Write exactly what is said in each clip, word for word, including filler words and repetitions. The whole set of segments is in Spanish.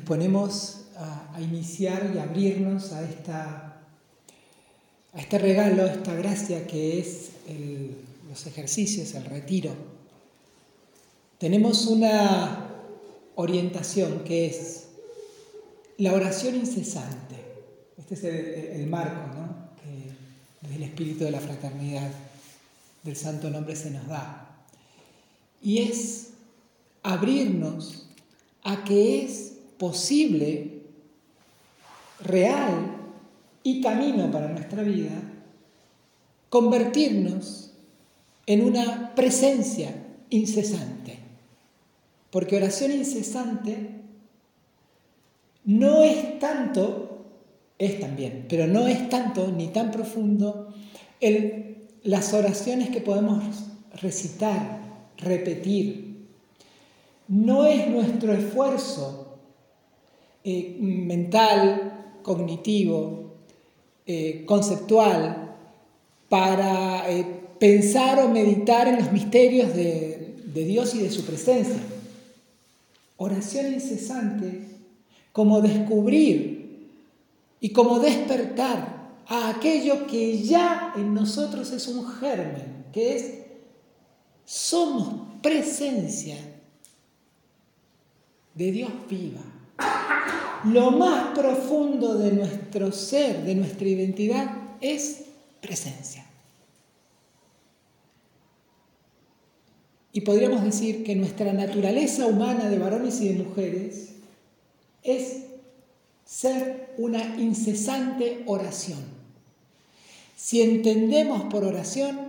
disponemos a, a iniciar y abrirnos a, esta, a este regalo, a esta gracia que es el, los ejercicios, el retiro. Tenemos una orientación que es la oración incesante. Este es el, el marco, ¿no?, que desde el espíritu de la fraternidad del santo nombre se nos da. Y es abrirnos a que es posible, real y camino para nuestra vida, convertirnos en una presencia incesante. Porque oración incesante no es tanto, es también, pero no es tanto ni tan profundo el, las oraciones que podemos recitar, repetir. No es nuestro esfuerzo eh, mental, cognitivo, eh, conceptual, para eh, pensar o meditar en los misterios de, de Dios y de su presencia. Oración incesante como descubrir y como despertar a aquello que ya en nosotros es un germen, que es, somos presencia de Dios viva. Lo más profundo de nuestro ser, de nuestra identidad, es presencia. Y podríamos decir que nuestra naturaleza humana de varones y de mujeres es ser una incesante oración. Si entendemos por oración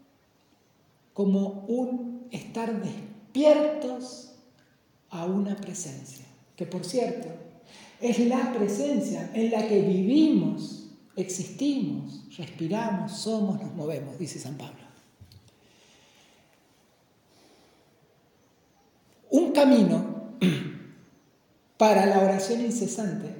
como un estar despiertos a una presencia, que por cierto es la presencia en la que vivimos, existimos, respiramos, somos, nos movemos, dice San Pablo. Un camino para la oración incesante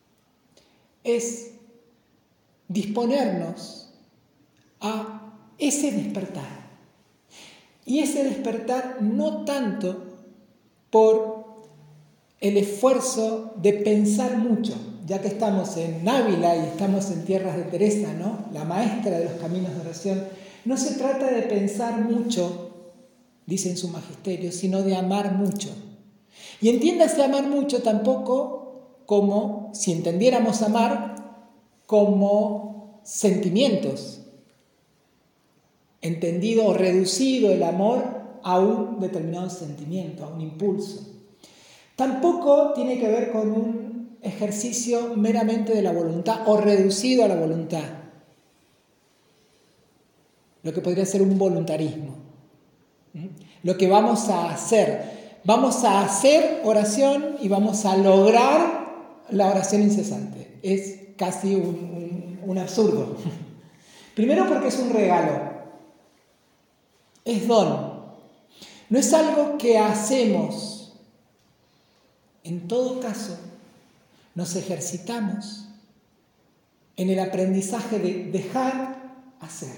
es disponernos a ese despertar. Y ese despertar no tanto por el esfuerzo de pensar mucho, ya que estamos en Ávila y estamos en tierras de Teresa, ¿no?, la maestra de los caminos de oración. No se trata de pensar mucho, dice en su magisterio, sino de amar mucho. Y entiéndase amar mucho tampoco como, si entendiéramos amar, como sentimientos, entendido o reducido el amor a un determinado sentimiento, a un impulso. Tampoco tiene que ver con un ejercicio meramente de la voluntad o reducido a la voluntad, lo que podría ser un voluntarismo. ¿Mm? Lo que vamos a hacer, vamos a hacer oración y vamos a lograr la oración incesante. Es casi un, un, un absurdo. Primero porque es un regalo, es don. No es algo que hacemos. En todo caso, nos ejercitamos en el aprendizaje de dejar hacer.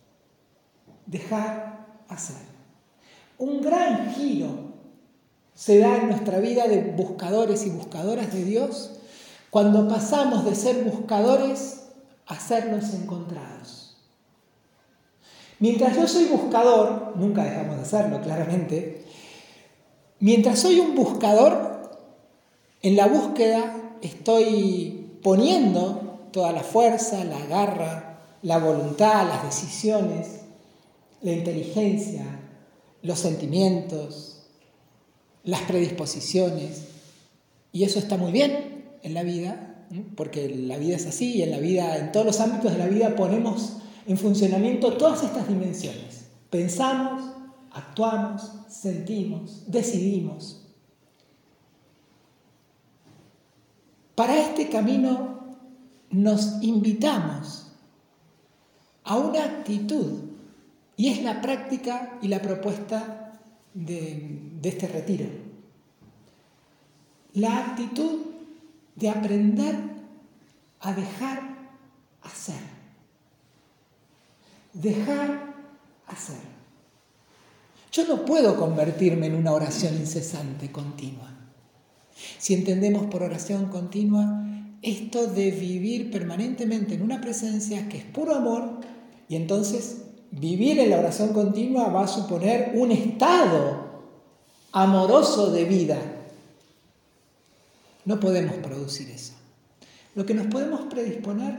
Dejar hacer. Un gran giro se da en nuestra vida de buscadores y buscadoras de Dios cuando pasamos de ser buscadores a ser los encontrados. Mientras yo soy buscador, nunca dejamos de serlo, claramente. Mientras soy un buscador, en la búsqueda estoy poniendo toda la fuerza, la garra, la voluntad, las decisiones, la inteligencia, los sentimientos, las predisposiciones. Y eso está muy bien en la vida, porque la vida es así, y en la vida, en todos los ámbitos de la vida ponemos en funcionamiento todas estas dimensiones. Pensamos, actuamos, sentimos, decidimos. Para este camino nos invitamos a una actitud, y es la práctica y la propuesta de, de este retiro. La actitud de aprender a dejar hacer. Dejar hacer. Yo no puedo convertirme en una oración incesante, continua. Si entendemos por oración continua esto de vivir permanentemente en una presencia que es puro amor, y entonces vivir en la oración continua va a suponer un estado amoroso de vida. No podemos producir eso. Lo que nos podemos predisponer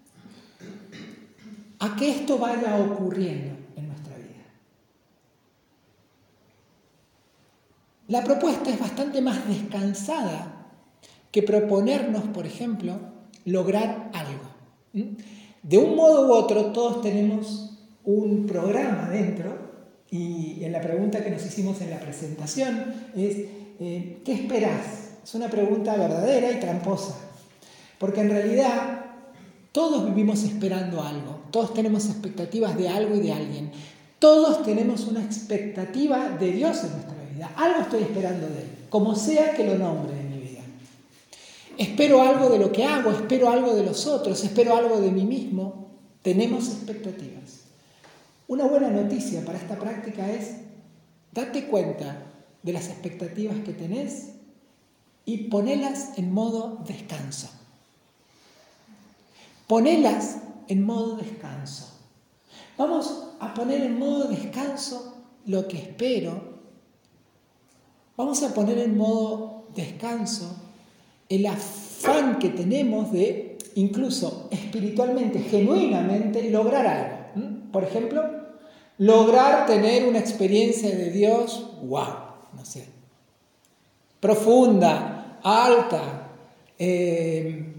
a que esto vaya ocurriendo en nuestra vida. La propuesta es bastante más descansada que proponernos, por ejemplo, lograr algo. De un modo u otro, todos tenemos un programa dentro, y en la pregunta que nos hicimos en la presentación es, eh, ¿qué esperás? Es una pregunta verdadera y tramposa, porque en realidad todos vivimos esperando algo, todos tenemos expectativas de algo y de alguien, todos tenemos una expectativa de Dios en nuestra vida, algo estoy esperando de Él, como sea que lo nombre en mi vida. Espero algo de lo que hago, espero algo de los otros, espero algo de mí mismo, tenemos expectativas. Una buena noticia para esta práctica es, date cuenta de las expectativas que tenés y ponelas en modo descanso. Ponelas en modo descanso. Vamos a poner en modo descanso lo que espero. Vamos a poner en modo descanso el afán que tenemos de, incluso espiritualmente, genuinamente, lograr algo. Por ejemplo, lograr tener una experiencia de Dios, wow, no sé, profunda, alta, eh,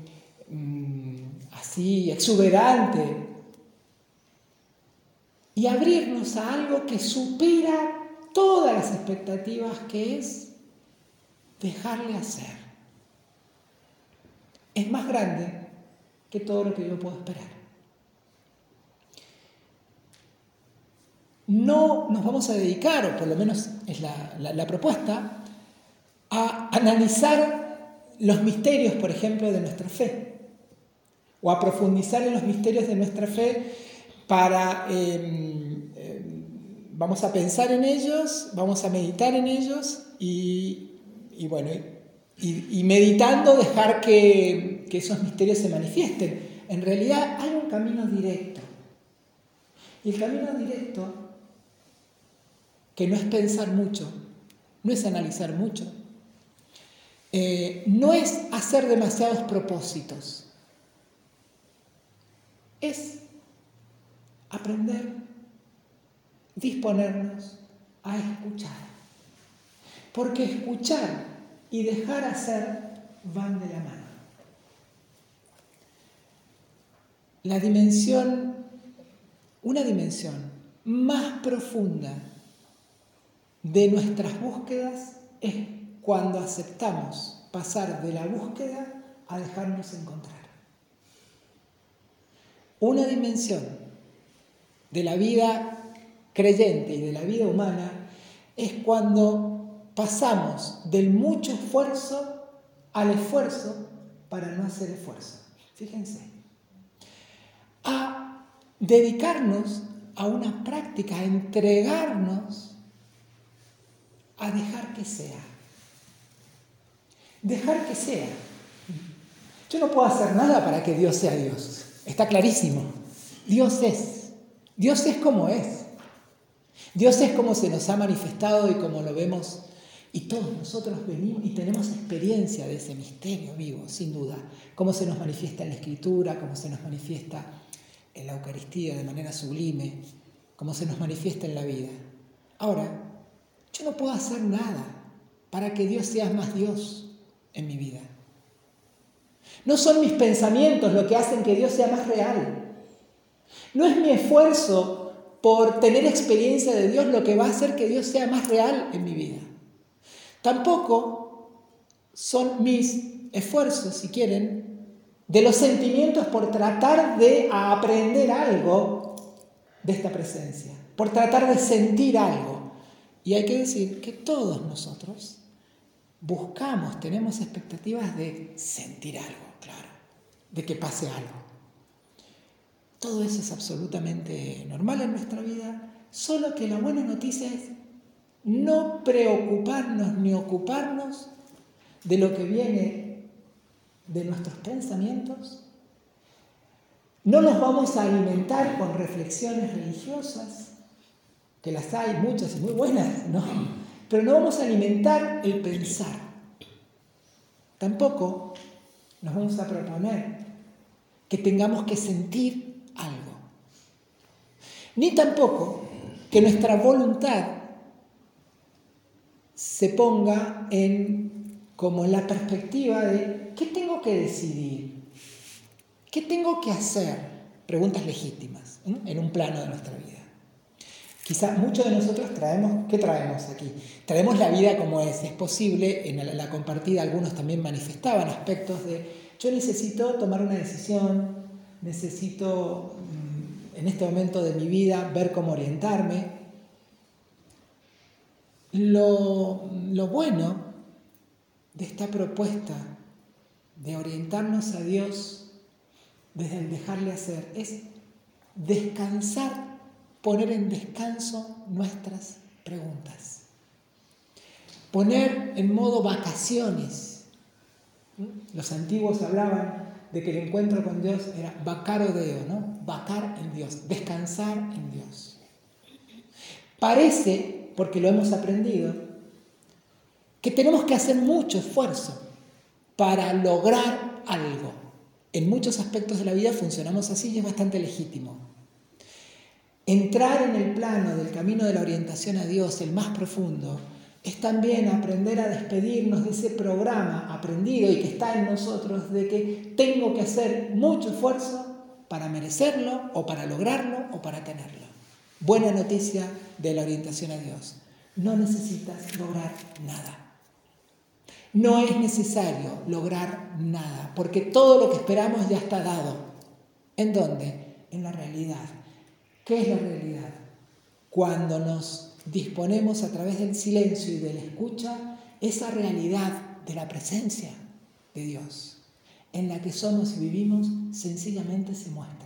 así, exuberante, y abrirnos a algo que supera todas las expectativas, que es dejarle hacer. Es más grande que todo lo que yo puedo esperar. No nos vamos a dedicar, o por lo menos es la, la, la propuesta, a analizar los misterios, por ejemplo, de nuestra fe, o a profundizar en los misterios de nuestra fe para, eh, eh, vamos a pensar en ellos, vamos a meditar en ellos y, y bueno, y, y meditando dejar que, que esos misterios se manifiesten. En realidad hay un camino directo, y el camino directo, que no es pensar mucho, no es analizar mucho, eh, no es hacer demasiados propósitos, es aprender, disponernos a escuchar. Porque escuchar y dejar hacer van de la mano. La dimensión, una dimensión más profunda de nuestras búsquedas es cuando aceptamos pasar de la búsqueda a dejarnos encontrar. Una dimensión de la vida creyente y de la vida humana es cuando pasamos del mucho esfuerzo al esfuerzo para no hacer esfuerzo. Fíjense. A dedicarnos a una práctica, a entregarnos, a dejar que sea. Dejar que sea. Yo no puedo hacer nada para que Dios sea Dios. Está clarísimo. Dios es. Dios es como es. Dios es como se nos ha manifestado y como lo vemos. Y todos nosotros venimos y tenemos experiencia de ese misterio vivo, sin duda. Cómo se nos manifiesta en la Escritura, cómo se nos manifiesta en la Eucaristía de manera sublime, cómo se nos manifiesta en la vida. Ahora, yo no puedo hacer nada para que Dios sea más Dios en mi vida. No son mis pensamientos lo que hacen que Dios sea más real. No es mi esfuerzo por tener experiencia de Dios lo que va a hacer que Dios sea más real en mi vida. Tampoco son mis esfuerzos, si quieren, de los sentimientos por tratar de aprender algo de esta presencia, por tratar de sentir algo. Y hay que decir que todos nosotros buscamos, tenemos expectativas de sentir algo, claro, de que pase algo. Todo eso es absolutamente normal en nuestra vida, solo que la buena noticia es no preocuparnos ni ocuparnos de lo que viene de nuestros pensamientos. No nos vamos a alimentar con reflexiones religiosas, que las hay muchas y muy buenas, ¿no? Pero no vamos a alimentar el pensar. Tampoco nos vamos a proponer que tengamos que sentir algo. Ni tampoco que nuestra voluntad se ponga en como en la perspectiva de ¿qué tengo que decidir? ¿Qué tengo que hacer? Preguntas legítimas, ¿eh? En un plano de nuestra vida. Quizá muchos de nosotros traemos, ¿qué traemos aquí? Traemos la vida como es. Es posible, en la compartida algunos también manifestaban aspectos de yo necesito tomar una decisión, necesito en este momento de mi vida ver cómo orientarme. Lo, lo bueno de esta propuesta de orientarnos a Dios desde el dejarle hacer es descansar, poner en descanso nuestras preguntas. Poner en modo vacaciones. Los antiguos hablaban de que el encuentro con Dios era vacaro deo, ¿no? Vacar en Dios, descansar en Dios. Parece, porque lo hemos aprendido, que tenemos que hacer mucho esfuerzo para lograr algo. En muchos aspectos de la vida funcionamos así y es bastante legítimo. Entrar en el plano del camino de la orientación a Dios, el más profundo, es también aprender a despedirnos de ese programa aprendido y que está en nosotros de que tengo que hacer mucho esfuerzo para merecerlo o para lograrlo o para tenerlo. Buena noticia de la orientación a Dios. No necesitas lograr nada. No es necesario lograr nada, porque todo lo que esperamos ya está dado. ¿En dónde? En la realidad. ¿Qué es la realidad? Cuando nos disponemos a través del silencio y de la escucha, esa realidad de la presencia de Dios, en la que somos y vivimos, sencillamente se muestra.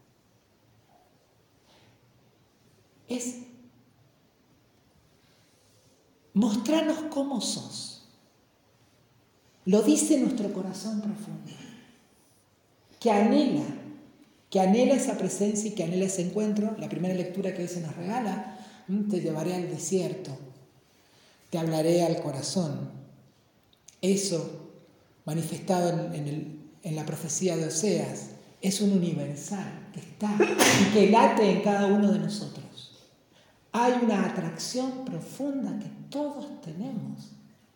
Es mostrarnos cómo sos. Lo dice nuestro corazón profundo, que anhela, que anhela esa presencia y que anhela ese encuentro. La primera lectura que hoy se nos regala, te llevaré al desierto, te hablaré al corazón. Eso, manifestado en, en, el, en la profecía de Oseas, es un universal que está y que late en cada uno de nosotros. Hay una atracción profunda que todos tenemos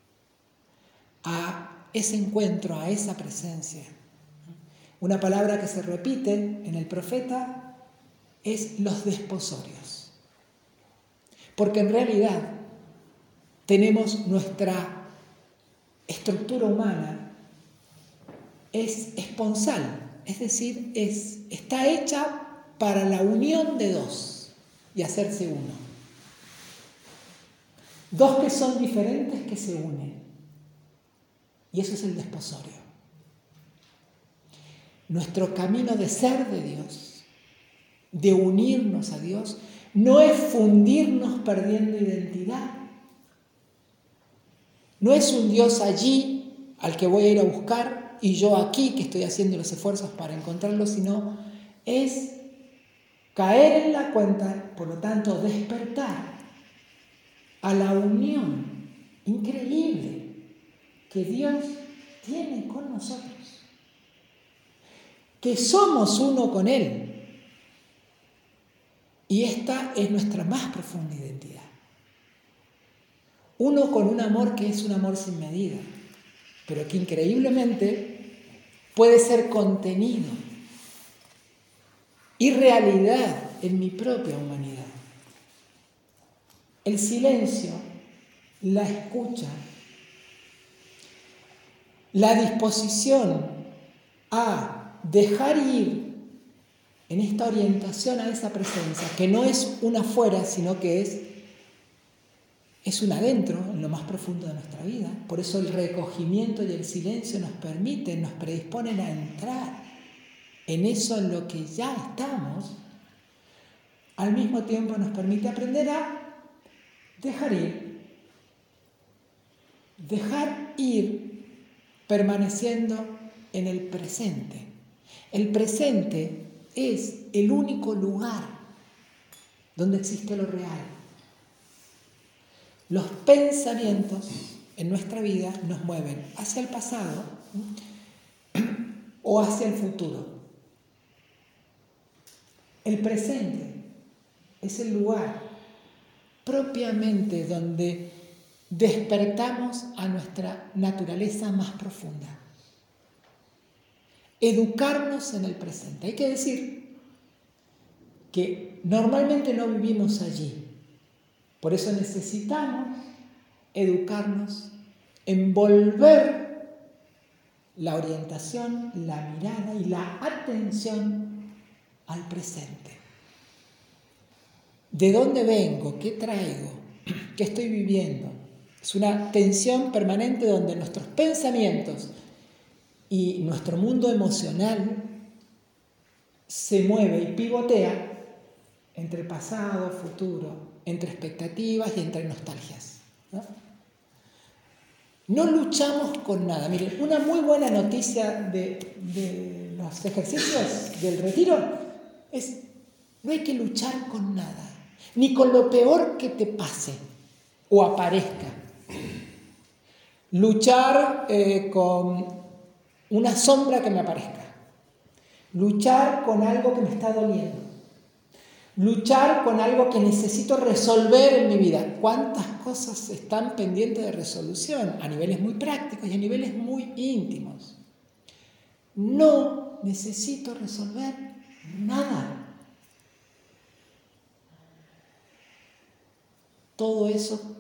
a ese encuentro, a esa presencia. Una palabra que se repite en el profeta es los desposorios. Porque en realidad tenemos nuestra estructura humana, es esponsal, es decir, es, está hecha para la unión de dos y hacerse uno. Dos que son diferentes que se unen. Y eso es el desposorio. Nuestro camino de ser de Dios, de unirnos a Dios, no es fundirnos perdiendo identidad. No es un Dios allí al que voy a ir a buscar y yo aquí que estoy haciendo los esfuerzos para encontrarlo, sino es caer en la cuenta, por lo tanto despertar a la unión increíble que Dios tiene con nosotros. Que somos uno con Él. Y esta es nuestra más profunda identidad. Uno con un amor que es un amor sin medida, pero que increíblemente puede ser contenido y realidad en mi propia humanidad. El silencio, la escucha, la disposición a dejar ir en esta orientación a esa presencia, que no es una afuera, sino que es, es un adentro, en lo más profundo de nuestra vida. Por eso el recogimiento y el silencio nos permiten, nos predisponen a entrar en eso en lo que ya estamos. Al mismo tiempo nos permite aprender a dejar ir. Dejar ir permaneciendo en el presente. El presente es el único lugar donde existe lo real. Los pensamientos en nuestra vida nos mueven hacia el pasado o hacia el futuro. El presente es el lugar propiamente donde despertamos a nuestra naturaleza más profunda. Educarnos en el presente. Hay que decir que normalmente no vivimos allí. Por eso necesitamos educarnos en volver la orientación, la mirada y la atención al presente. ¿De dónde vengo? ¿Qué traigo? ¿Qué estoy viviendo? Es una tensión permanente donde nuestros pensamientos y nuestro mundo emocional se mueve y pivotea entre pasado, futuro, entre expectativas y entre nostalgias, ¿no? No luchamos con nada. Miren, una muy buena noticia de, de los ejercicios del retiro es: no hay que luchar con nada, ni con lo peor que te pase o aparezca. Luchar eh, con una sombra que me aparezca. Luchar con algo que me está doliendo. Luchar con algo que necesito resolver en mi vida. ¿Cuántas cosas están pendientes de resolución? A niveles muy prácticos y a niveles muy íntimos. No necesito resolver nada. Todo eso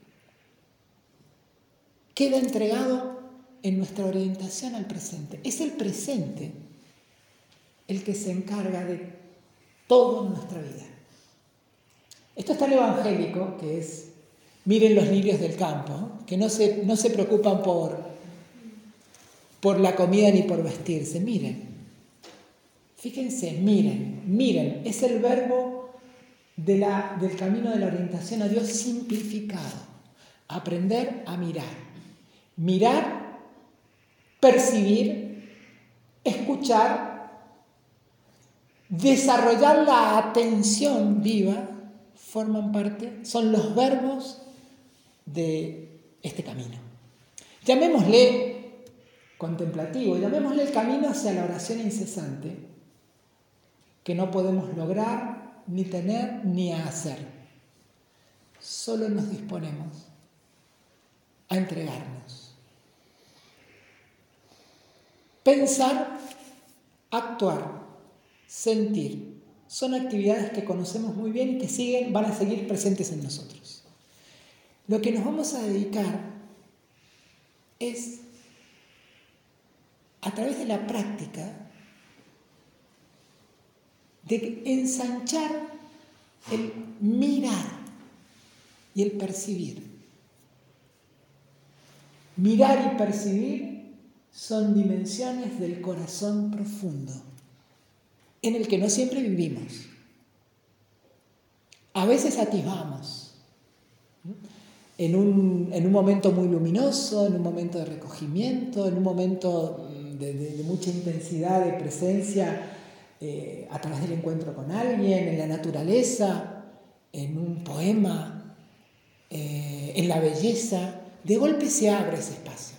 queda entregado en nuestra orientación al presente. Es el presente el que se encarga de todo en nuestra vida. Esto es tan evangélico que es: miren los lirios del campo, que no se, no se preocupan por, por la comida ni por vestirse. Miren, fíjense, miren, miren. Es el verbo de la, del camino de la orientación a Dios simplificado. Aprender a mirar. Mirar, percibir, escuchar, desarrollar la atención viva, forman parte, son los verbos de este camino. Llamémosle contemplativo, llamémosle el camino hacia la oración incesante, que no podemos lograr, ni tener, ni hacer. Solo nos disponemos a entregarnos. Pensar, actuar, sentir, son actividades que conocemos muy bien y que siguen, van a seguir presentes en nosotros. Lo que nos vamos a dedicar es, a través de la práctica, de ensanchar el mirar y el percibir. Mirar y percibir son dimensiones del corazón profundo, en el que no siempre vivimos. A veces atisbamos en un, en un momento muy luminoso, en un momento de recogimiento, en un momento de, de, de mucha intensidad de presencia eh, a través del encuentro con alguien, en la naturaleza, en un poema, eh, en la belleza. De golpe se abre ese espacio.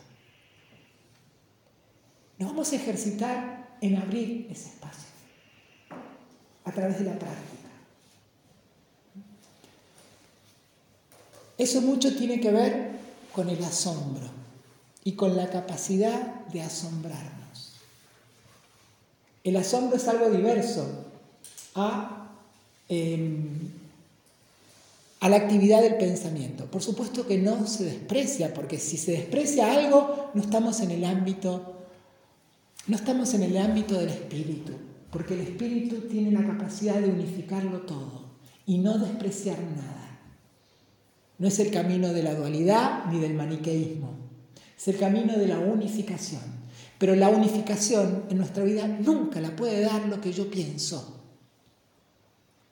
Nos vamos a ejercitar en abrir ese espacio a través de la práctica. Eso mucho tiene que ver con el asombro y con la capacidad de asombrarnos. El asombro es algo diverso a, eh, a la actividad del pensamiento. Por supuesto que no se desprecia, porque si se desprecia algo, no estamos en el ámbito No estamos en el ámbito del espíritu, porque el espíritu tiene la capacidad de unificarlo todo y no despreciar nada. No es el camino de la dualidad ni del maniqueísmo, es el camino de la unificación. Pero la unificación en nuestra vida nunca la puede dar lo que yo pienso,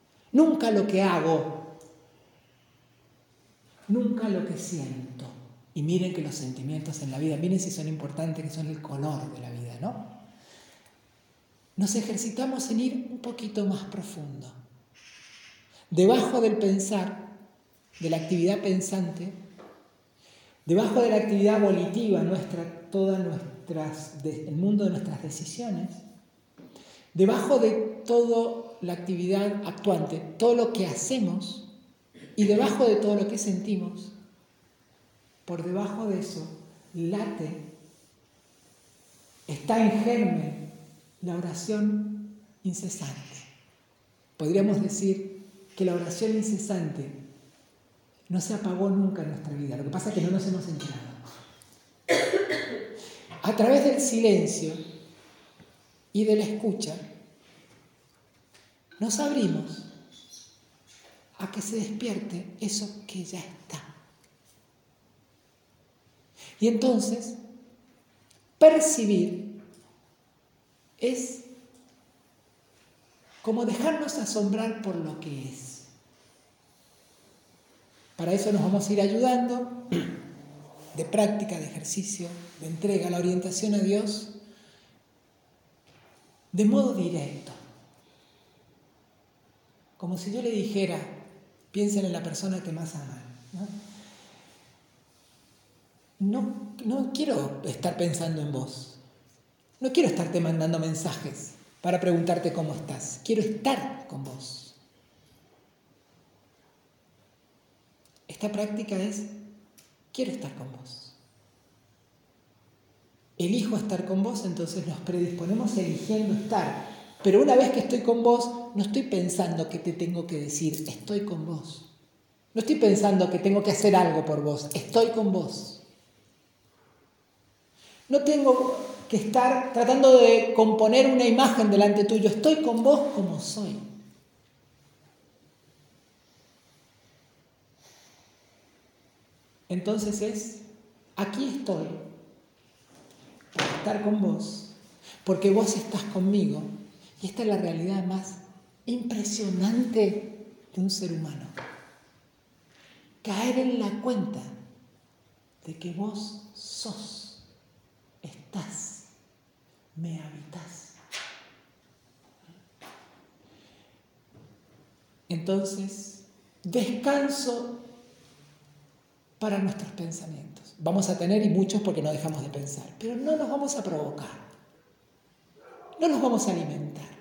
nunca lo que hago, nunca lo que siento. Y miren que los sentimientos en la vida, miren si son importantes, que son el color de la vida, ¿no? Nos ejercitamos en ir un poquito más profundo. Debajo del pensar, de la actividad pensante, debajo de la actividad volitiva nuestra, todas nuestras, de, el mundo de nuestras decisiones, debajo de toda la actividad actuante, todo lo que hacemos, y debajo de todo lo que sentimos, por debajo de eso, late, está en germen la oración incesante. Podríamos decir que la oración incesante no se apagó nunca en nuestra vida. Lo que pasa es que no nos hemos enterado. A través del silencio y de la escucha, nos abrimos a que se despierte eso que ya está. Y entonces, percibir es como dejarnos asombrar por lo que es. Para eso nos vamos a ir ayudando de práctica, de ejercicio, de entrega, la orientación a Dios de modo directo. Como si yo le dijera, piensen en la persona que más aman, ¿no? No, no quiero estar pensando en vos. No quiero estarte mandando mensajes para preguntarte cómo estás. Quiero estar con vos. Esta práctica es, quiero estar con vos. Elijo estar con vos, entonces nos predisponemos eligiendo estar. Pero una vez que estoy con vos, no estoy pensando que te tengo que decir, estoy con vos. No estoy pensando que tengo que hacer algo por vos, estoy con vos. No tengo que estar tratando de componer una imagen delante tuyo, estoy con vos como soy. Entonces es, aquí estoy, para estar con vos, porque vos estás conmigo. Y esta es la realidad más impresionante de un ser humano. Caer en la cuenta de que vos sos, estás, me habitás. Entonces, descanso para nuestros pensamientos. Vamos a tener y muchos porque no dejamos de pensar, pero no nos vamos a provocar, no los vamos a alimentar.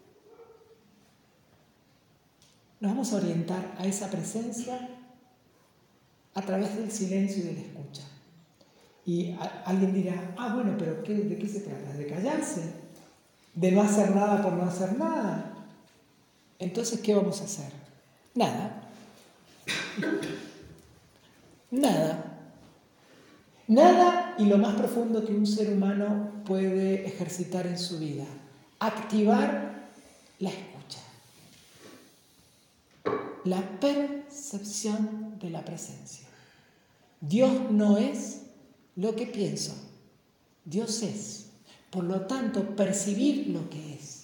Nos vamos a orientar a esa presencia a través del silencio y de la escucha. Y a, alguien dirá, ah, bueno, pero ¿qué, ¿de qué se trata? ¿De callarse? ¿De no hacer nada por no hacer nada? Entonces, ¿qué vamos a hacer? Nada. Nada. Nada y lo más profundo que un ser humano puede ejercitar en su vida. Activar la escucha. La percepción de la presencia. Dios no es lo que pienso. Dios es. Por lo tanto, percibir lo que es.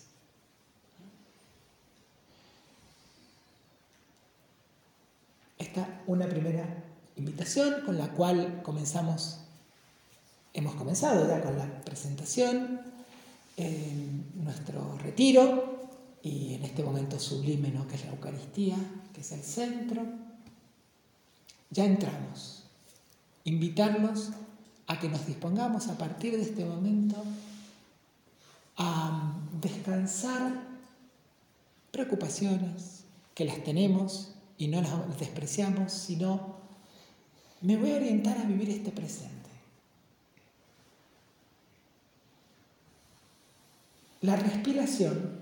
Esta es una primera invitación con la cual comenzamos, hemos comenzado ya con la presentación, en nuestro retiro y en este momento sublime, ¿no?, que es la Eucaristía, que es el centro. Ya entramos. Invitarlos a que nos dispongamos a partir de este momento a descansar preocupaciones que las tenemos y no las despreciamos, sino me voy a orientar a vivir este presente. La respiración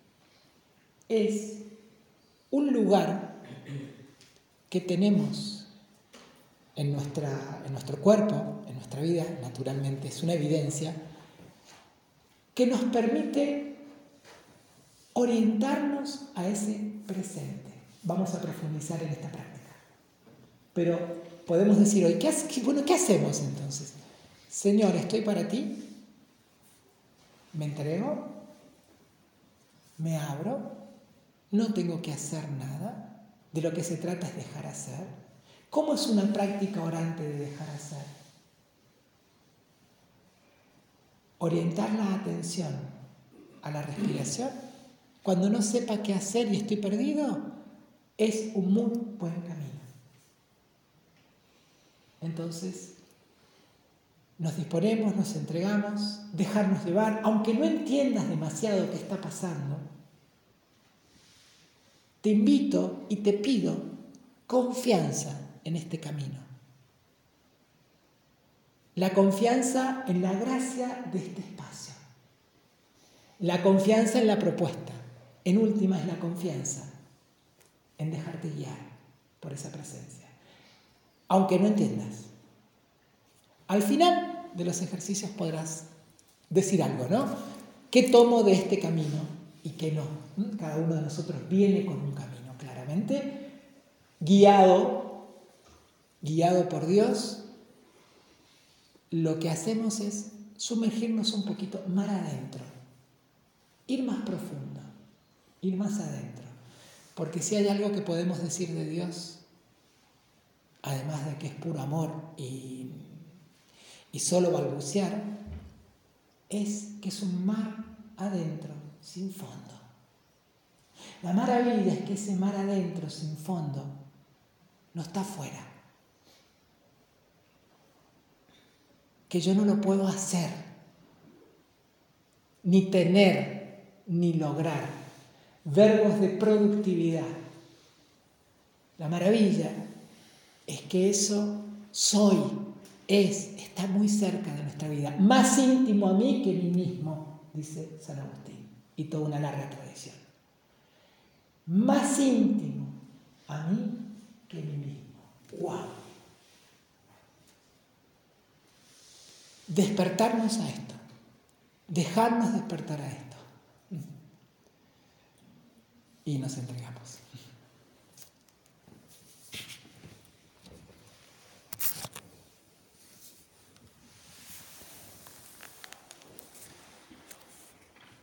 es un lugar que tenemos en, nuestra, en nuestro cuerpo, en nuestra vida, naturalmente, es una evidencia que nos permite orientarnos a ese presente. Vamos a profundizar en esta práctica. Pero podemos decir hoy, ¿qué, hace, bueno, ¿qué hacemos entonces? Señor, estoy para ti, me entrego, me abro, no tengo que hacer nada, de lo que se trata es dejar hacer. ¿Cómo es una práctica orante de dejar hacer? Orientar la atención a la respiración cuando no sepa qué hacer y estoy perdido es un muy buen camino. Entonces, nos disponemos, nos entregamos, dejarnos llevar, aunque no entiendas demasiado qué está pasando. Te invito y te pido confianza en este camino. La confianza en la gracia de este espacio. La confianza en la propuesta. En última es la confianza en dejarte guiar por esa presencia. Aunque no entiendas. Al final de los ejercicios podrás decir algo, ¿no? ¿Qué tomo de este camino y qué no? Cada uno de nosotros viene con un camino, claramente, guiado, guiado por Dios. Lo que hacemos es sumergirnos un poquito más adentro, ir más profundo, ir más adentro. Porque si hay algo que podemos decir de Dios, además de que es puro amor y, y solo balbucear, es que es un mar adentro, sin fondo. La maravilla es que ese mar adentro, sin fondo, no está afuera. Que yo no lo puedo hacer, ni tener, ni lograr. Verbos de productividad. La maravilla es que eso soy, es, está muy cerca de nuestra vida. Más íntimo a mí que a mí mismo, dice San Agustín, y toda una larga tradición. Más íntimo a mí que a mí mismo. ¡Wow! Despertarnos a esto, dejarnos despertar a esto. Y nos entregamos.